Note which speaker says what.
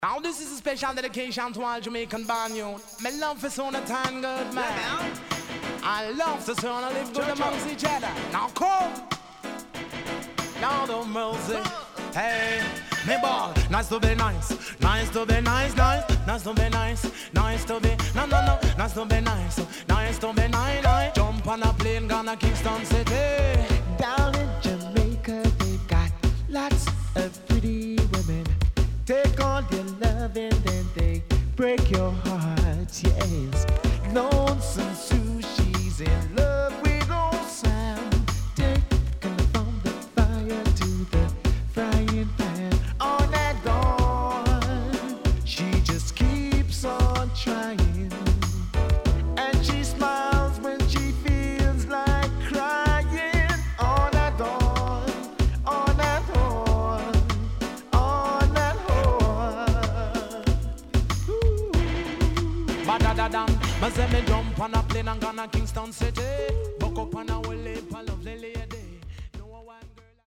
Speaker 1: Now this is a special dedication to all Jamaican born youth. Me love for son of time good man. I love to son of live good amongst each other. Now come, now the music. Hey, me ball, nice to be nice, nice to be nice, nice to be nice, nice to be no, nice to be nice, nice to be nice. Jump on a plane, gonna Kingston City.
Speaker 2: Down in Jamaica, they've got lots of pretty women. Take all your love and then they break your heart, yes. Lonesome Sue, she's in love with old Sam. Taking her from the fire to the frying pan. On and on, she just keeps on trying. And she smiles when she feels like crying. On and on, on and on, on and on.
Speaker 1: Badadadan, me say me jump on a plane and gonna Kingston City. Buck up on a